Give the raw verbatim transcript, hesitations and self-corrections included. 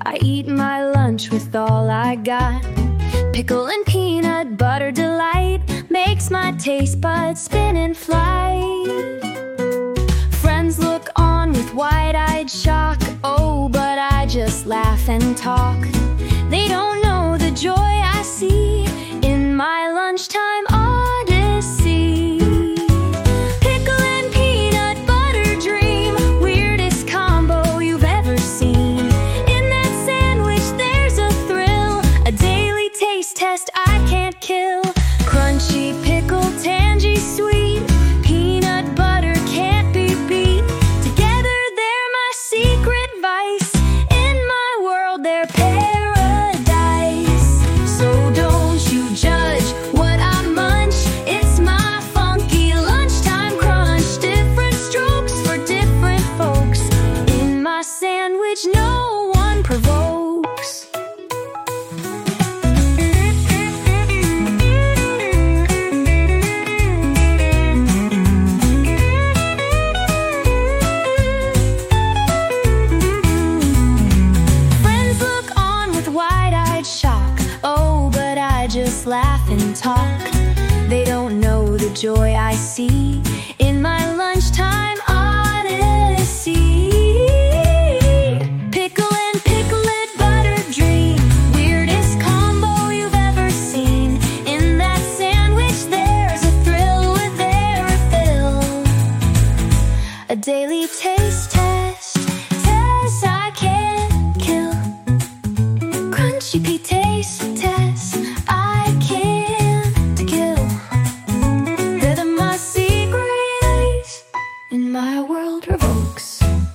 I eat my lunch with all I got. Pickle and peanut butter delight makes my taste buds spin in flight. Friends look on with wide-eyed shock. Oh, but I just laugh and talk. They don't know the joy I see in my lunchtime odyssey. Pickle and peanut butter dream, weirdest combo you've ever seen. In that sandwich there's a thrill, a daily taste test I can't kill. Crunchy, pickle, tangy, sweet, peanut butter can't be beat. Together they're my secret vice. In my world they're paradise. So don't you judge what I munch. It's my funky lunchtime crunch. Different strokes for different folks. In my sandwich no one provokes. Shock. Oh, but I just laugh and talk. They don't know the joy I see in my lunchtime odyssey. Pickle and pickled butter dream, weirdest combo you've ever seen. In that sandwich there's a thrill with every fill, a daily taste test, test I can't kill. Crunchy pea taste test I can't kill. They're the my secrets in my world revokes.